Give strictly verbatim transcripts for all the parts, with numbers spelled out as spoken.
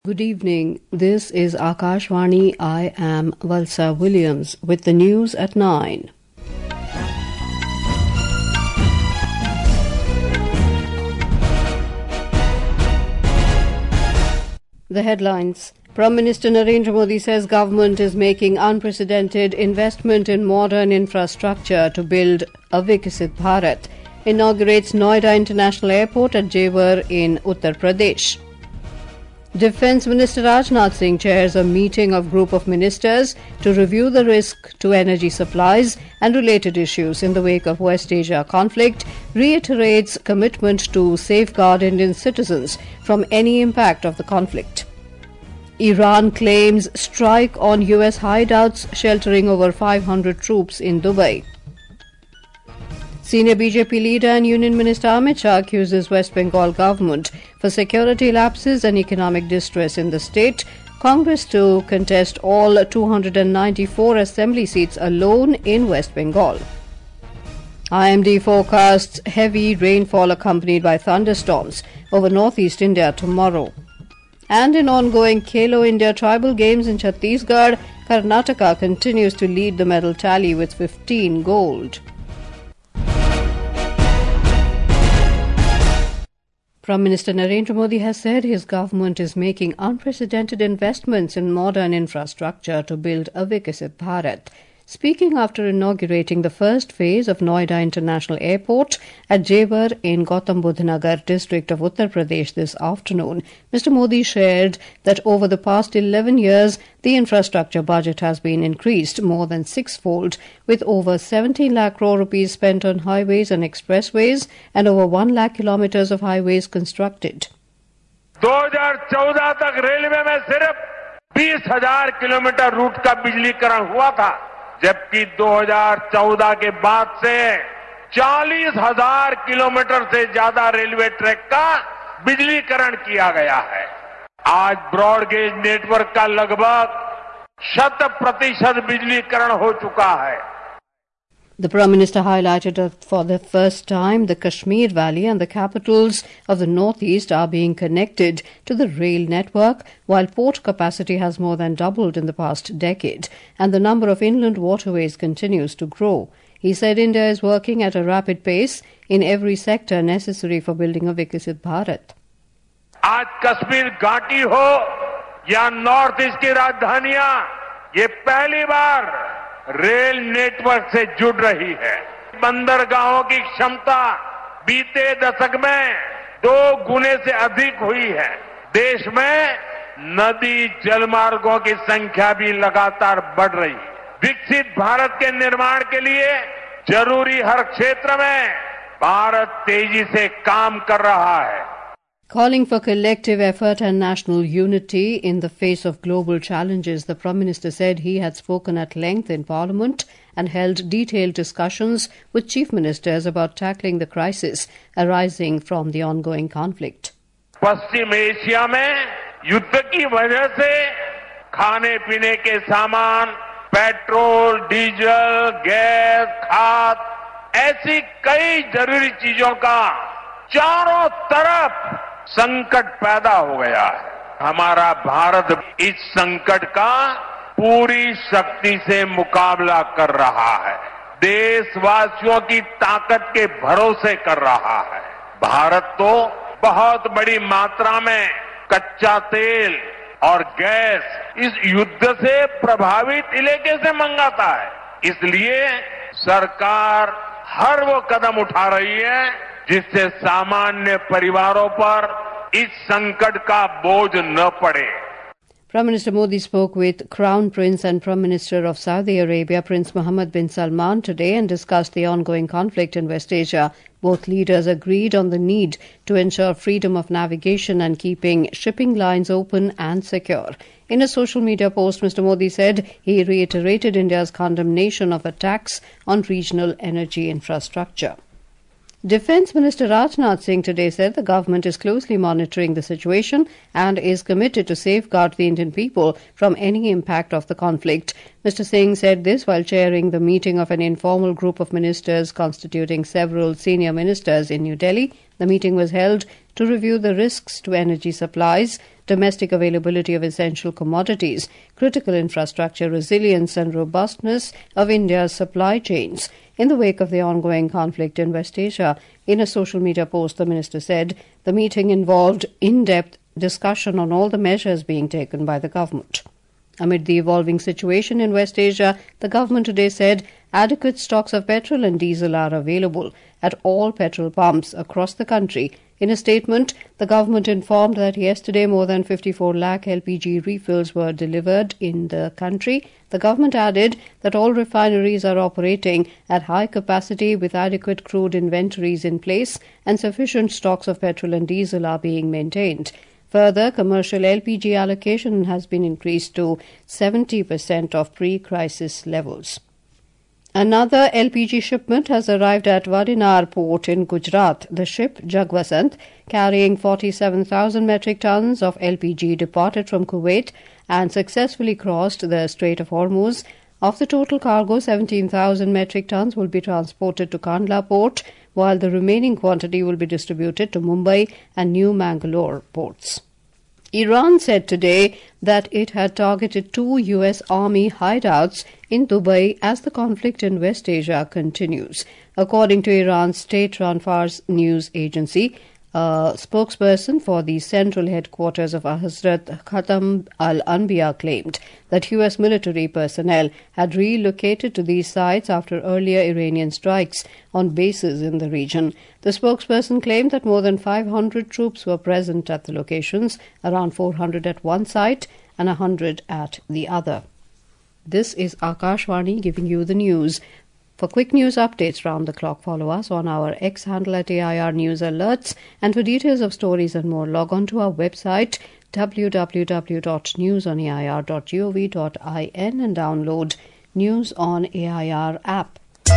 Good evening. This is Akashvani. I am Valsa Williams with the news at nine. The headlines. Prime Minister Narendra Modi says government is making unprecedented investment in modern infrastructure to build a Viksit Bharat. Inaugurates Noida International Airport at Jewar in Uttar Pradesh. Defence Minister Rajnath Singh chairs a meeting of group of ministers to review the risk to energy supplies and related issues in the wake of West Asia conflict, reiterates commitment to safeguard Indian citizens from any impact of the conflict. Iran claims strike on U S hideouts sheltering over five hundred troops in Dubai. Senior B J P leader and Union Minister Amit Shah accuses West Bengal government for security lapses and economic distress in the state. Congress to contest all two hundred ninety-four assembly seats alone in West Bengal. I M D forecasts heavy rainfall accompanied by thunderstorms over northeast India tomorrow. And in ongoing Khelo India Tribal Games in Chhattisgarh, Karnataka continues to lead the medal tally with fifteen gold. Prime Minister Narendra Modi has said his government is making unprecedented investments in modern infrastructure to build a Viksit Bharat. Speaking after inaugurating the first phase of Noida International Airport at Jewar in Gautam Budh Nagar district of Uttar Pradesh this afternoon, Mister Modi shared that over the past eleven years, the infrastructure budget has been increased more than sixfold, with over seventeen lakh crore rupees spent on highways and expressways and over one lakh kilometers of highways constructed. दो हज़ार चौदह तक railway में सिर्फ बीस हजार kilometre root का बिजलीकरण हुआ था, जबकि दो हज़ार चौदह के बाद से चालीस हजार किलोमीटर से ज्यादा रेलवे ट्रैक का बिजलीकरण किया गया है. आज ब्रॉडगेज नेटवर्क का लगभग शत प्रतिशत बिजलीकरण हो चुका है. The Prime Minister highlighted that for the first time the Kashmir Valley and the capitals of the Northeast are being connected to the rail network, while port capacity has more than doubled in the past decade and the number of inland waterways continues to grow. He said India is working at a rapid pace in every sector necessary for building a Viksit Bharat. आज कश्मीर घाटी हो या north east की राजधानियां, ये पहली बार rail network से जुड़ रही है. बंदरगाहों की क्षमता बीते दशक में दो गुने से अधिक हुई है. देश में नदी जलमार्गों की संख्या भी लगातार बढ़ रही है. विकसित भारत के निर्माण के लिए जरूरी हर क्षेत्र में भारत तेजी से काम कर रहा है. Calling for collective effort and national unity in the face of global challenges, the Prime Minister said he had spoken at length in Parliament and held detailed discussions with chief ministers about tackling the crisis arising from the ongoing conflict. पश्चिम एशिया में युद्ध की वजह से खाने पीने के सामान, पेट्रोल, डीजल, गैस, खाद, ऐसी कई जरूरी चीजों का चारों तरफ संकट पैदा हो गया है. हमारा भारत इस संकट का पूरी शक्ति से मुकाबला कर रहा है. देशवासियों की ताकत के भरोसे कर रहा है. भारत तो बहुत बड़ी मात्रा में कच्चा तेल और गैस इस युद्ध से प्रभावित इलाके से मंगाता है. इसलिए सरकार हर वो कदम उठा रही है जिससे सामान्य परिवारों पर इस संकट का बोझ न पड़े. Prime Minister Modi spoke with Crown Prince and Prime Minister of Saudi Arabia, Prince Mohammed bin Salman, today and discussed the ongoing conflict in West Asia. Both leaders agreed on the need to ensure freedom of navigation and keeping shipping lines open and secure. In a social media post, Mister Modi said he reiterated India's condemnation of attacks on regional energy infrastructure. Defence Minister Rajnath Singh today said the government is closely monitoring the situation and is committed to safeguard the Indian people from any impact of the conflict. Mister Singh said this while chairing the meeting of an informal group of ministers constituting several senior ministers in New Delhi. The meeting was held to review the risks to energy supplies, domestic availability of essential commodities, critical infrastructure resilience and robustness of India's supply chains in the wake of the ongoing conflict in West Asia. In a social media post, the minister said the meeting involved in-depth discussion on all the measures being taken by the government. Amid the evolving situation in West Asia, the government today said adequate stocks of petrol and diesel are available at all petrol pumps across the country. In a statement, the government informed that yesterday more than fifty-four lakh L P G refills were delivered in the country. The government added that all refineries are operating at high capacity with adequate crude inventories in place and sufficient stocks of petrol and diesel are being maintained. Further, commercial L P G allocation has been increased to seventy percent of pre-crisis levels. Another L P G shipment has arrived at Vadinar port in Gujarat. The ship, Jagvasant, carrying forty-seven thousand metric tons of L P G, departed from Kuwait and successfully crossed the Strait of Hormuz. Of the total cargo, seventeen thousand metric tons will be transported to Kandla port, while the remaining quantity will be distributed to Mumbai and New Mangalore ports. Iran said today that it had targeted two U S Army hideouts in Dubai as the conflict in West Asia continues. According to Iran's state-run Fars news agency, a spokesperson for the central headquarters of Hazrat Khatam al-Anbiya claimed that U S military personnel had relocated to these sites after earlier Iranian strikes on bases in the region. The spokesperson claimed that more than five hundred troops were present at the locations, around four hundred at one site and one hundred at the other. This is Akashvani giving you the news. For quick news updates round the clock, follow us on our X handle at A I R News Alerts, and for details of stories and more, log on to our website w w w dot news on a i r dot gov dot in and download News on A I R app.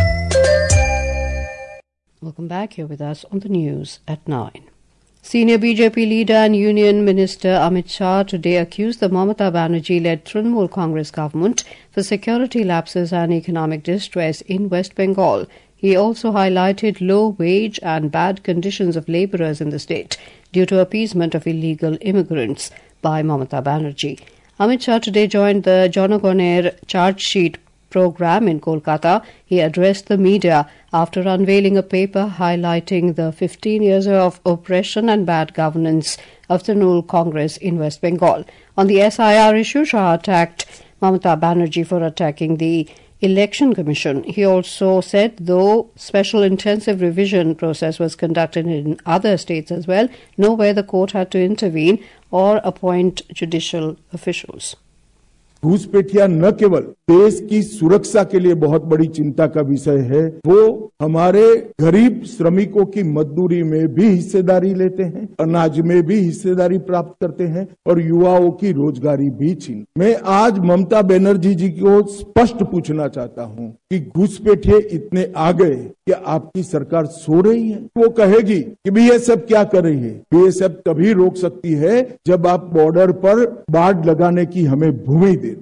Welcome back. Here with us on the news at nine. Senior B J P leader and Union Minister Amit Shah today accused the Mamata Banerjee-led Trinamool Congress government for security lapses and economic distress in West Bengal. He also highlighted low wage and bad conditions of labourers in the state due to appeasement of illegal immigrants by Mamata Banerjee. Amit Shah today joined the Jonagoner charge sheet program in Kolkata. He addressed the media after unveiling a paper highlighting the fifteen years of oppression and bad governance of Trinamool Congress in West Bengal. On the S I R issue, Shah attacked Mamata Banerjee for attacking the Election Commission. He also said, though special intensive revision process was conducted in other states as well, nowhere the court had to intervene or appoint judicial officials. घूसपेठिया न केवल देश की सुरक्षा के लिए बहुत बड़ी चिंता का विषय है, वो हमारे गरीब श्रमिकों की मजदूरी में भी हिस्सेदारी लेते हैं, अनाज में भी हिस्सेदारी प्राप्त करते हैं और युवाओं की रोजगारी भी छीन। मैं आज ममता बनर्जी जी को स्पष्ट पूछना चाहता हूं कि घूसपेठिए इतने आ गए कि आपकी सरकार सो रही है? वो कहेगी कि बीएसएफ क्या कर रही है? बीएसएफ तभी रोक सकती है जब आप बॉर्डर पर बाड़ लगाने की हमें भूमि दे।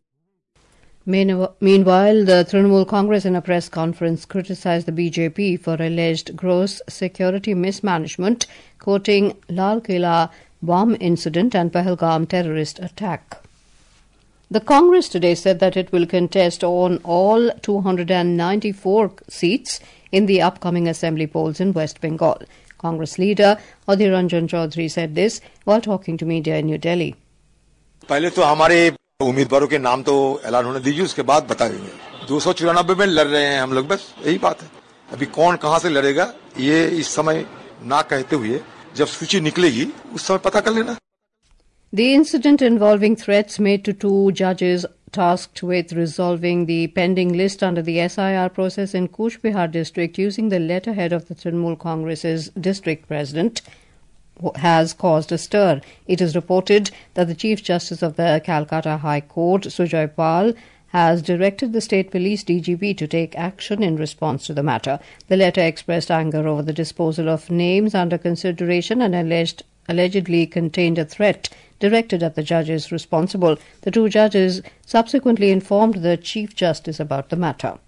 Meanwhile, the Trinamool Congress in a press conference criticized the B J P for alleged gross security mismanagement, quoting Lal Killa bomb incident and Pahalgam terrorist attack. The Congress today said that it will contest on all two hundred ninety-four seats in the upcoming assembly polls in West Bengal. Congress leader Adhir Ranjan Chaudhary said this while talking to media in New Delhi. पहले तो हमारे उम्मीदवारों के नाम तो ऐलान होने दीजिए, उसके बाद बताएंगे। दो सौ चौरानबे में लड़ रहे हैं हम लोग, बस यही बात है। अभी कौन कहां से लड़ेगा ये इस समय ना कहते हुए जब सूची निकलेगी उस समय पता कर लेना। The incident involving threats made to two judges tasked with resolving the pending list under the S I R process in Cooch Behar district using the letterhead of the Trinamool Congress's district president has caused a stir. It is reported that the Chief Justice of the Calcutta High Court, Sujoy Pal, has directed the State Police D G P to take action in response to the matter. The letter expressed anger over the disposal of names under consideration and alleged, allegedly contained a threat directed at the judges responsible. The two judges subsequently informed the Chief Justice about the matter.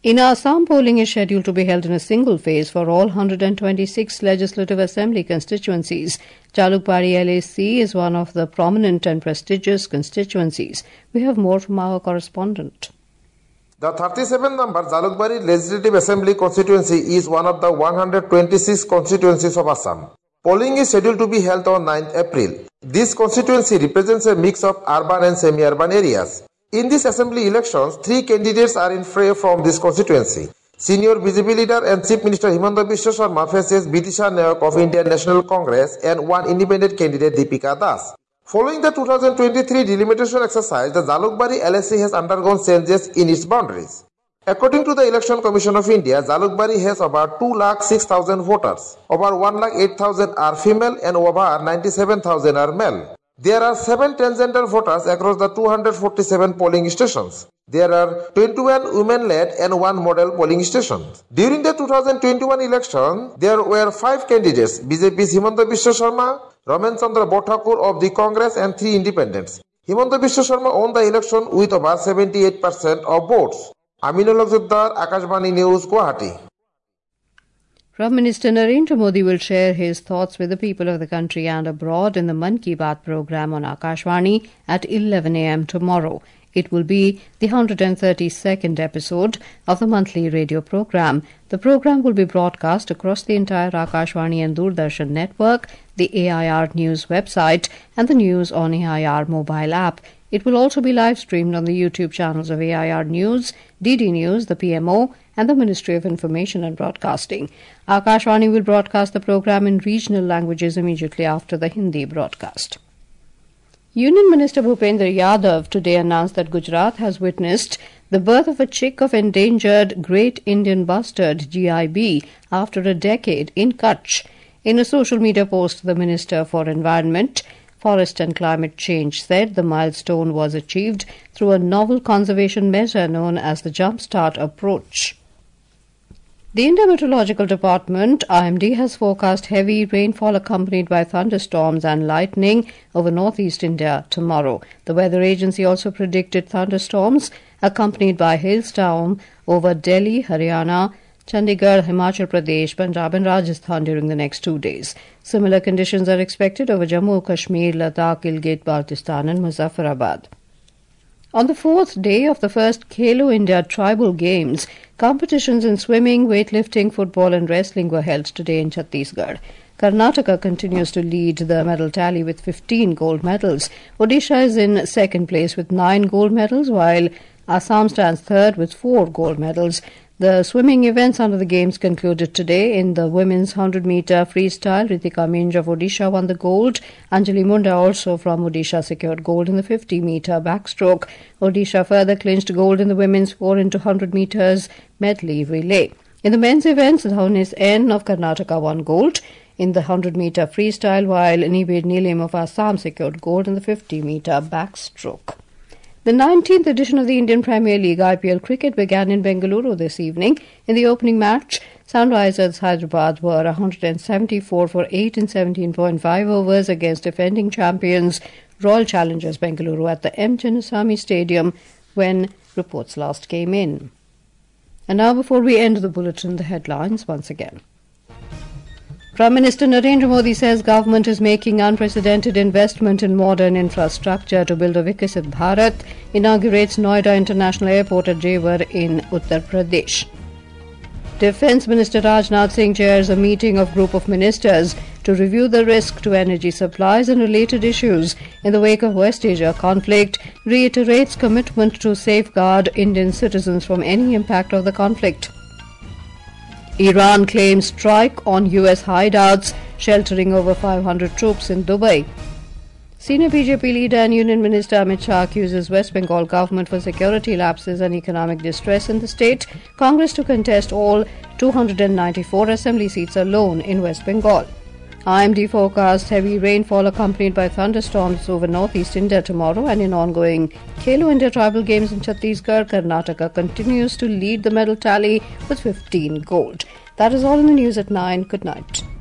In Assam, polling is scheduled to be held in a single phase for all one hundred twenty-six Legislative Assembly constituencies. Jalukbari L A C is one of the prominent and prestigious constituencies. We have more from our correspondent. The thirty-seventh number Jalukbari Legislative Assembly constituency is one of the one hundred twenty-six constituencies of Assam. Polling is scheduled to be held on ninth April. This constituency represents a mix of urban and semi-urban areas. In this assembly elections, three candidates are in fray from this constituency. Senior B J P leader and Chief Minister Himanta Biswa Sharma faces Bidisha Nayak of Indian National Congress and one independent candidate Deepika Das. Following the two thousand twenty-three delimitation exercise, the Jalukbari L A C has undergone changes in its boundaries. According to the Election Commission of India, Jalukbari has about two lakh six thousand voters. Over one lakh eight thousand are female and over ninety-seven thousand are male. There are seven transgender voters across the two hundred forty-seven polling stations. There are twenty-one women-led and one model polling station. During the two thousand twenty-one election, there were five candidates: B J P's Himanta Biswa Sharma, Raman Chandra Bhattakur of the Congress, and three independents. Himanta Biswa Sharma won the election with about seventy-eight percent of votes. Aminul Juddar, Akashvani News, Guwahati. Prime Minister Narendra Modi will share his thoughts with the people of the country and abroad in the Mann Ki Baat program on Akashvani at eleven a m tomorrow. It will be the one hundred thirty-second episode of the monthly radio program. The program will be broadcast across the entire Akashvani and Doordarshan network, the A I R News website, and the News on A I R mobile app. It will also be live streamed on the YouTube channels of A I R News, D D News, the P M O, and the Ministry of Information and Broadcasting. Akashvani will broadcast the program in regional languages immediately after the Hindi broadcast. Union Minister Bhupendra Yadav today announced that Gujarat has witnessed the birth of a chick of endangered Great Indian Bustard G I B after a decade in Kutch. In a social media post, the Minister for Environment, Forest and Climate Change said the milestone was achieved through a novel conservation measure known as the Jumpstart approach. The India Meteorological Department, I M D, has forecast heavy rainfall accompanied by thunderstorms and lightning over northeast India tomorrow. The weather agency also predicted thunderstorms accompanied by hailstorm over Delhi, Haryana, Chandigarh, Himachal Pradesh, Punjab and Rajasthan during the next two days. Similar conditions are expected over Jammu, Kashmir, Ladakh, Gilgit-Baltistan and Muzaffarabad. On the fourth day of the first Khelo India Tribal Games, competitions in swimming, weightlifting, football and wrestling were held today in Chhattisgarh. Karnataka continues to lead the medal tally with fifteen gold medals. Odisha is in second place with nine gold medals, while Assam stands third with four gold medals. The swimming events under the Games concluded today. In the women's one hundred meter freestyle, Ritika Minj of Odisha won the gold. Anjali Munda, also from Odisha, secured gold in the fifty meter backstroke. Odisha further clinched gold in the women's four into one hundred meters medley relay. In the men's events, Dhaunis N of Karnataka won gold in the one hundred meter freestyle, while Nibir Nilim of Assam secured gold in the fifty meter backstroke. The nineteenth edition of the Indian Premier League I P L cricket began in Bengaluru this evening. In the opening match, Sunrisers Hyderabad were one hundred seventy-four for eight in seventeen point five overs against defending champions Royal Challengers Bengaluru at the M. Chinnaswamy Stadium when reports last came in. And now, before we end the bulletin, the headlines once again. Prime Minister Narendra Modi says government is making unprecedented investment in modern infrastructure to build a Vikasit Bharat, inaugurates Noida International Airport at Jewar in Uttar Pradesh. Defence Minister Rajnath Singh chairs a meeting of group of ministers to review the risk to energy supplies and related issues in the wake of West Asia conflict, reiterates commitment to safeguard Indian citizens from any impact of the conflict. Iran claims strike on U S hideouts, sheltering over five hundred troops in Dubai. Senior B J P leader and Union Minister Amit Shah accuses West Bengal government for security lapses and economic distress in the state. Congress to contest all two hundred ninety-four assembly seats alone in West Bengal. I M D forecasts heavy rainfall accompanied by thunderstorms over northeast India tomorrow, and in ongoing Khelo India Tribal Games in Chhattisgarh, Karnataka continues to lead the medal tally with fifteen gold. That is all in the news at nine. Good night.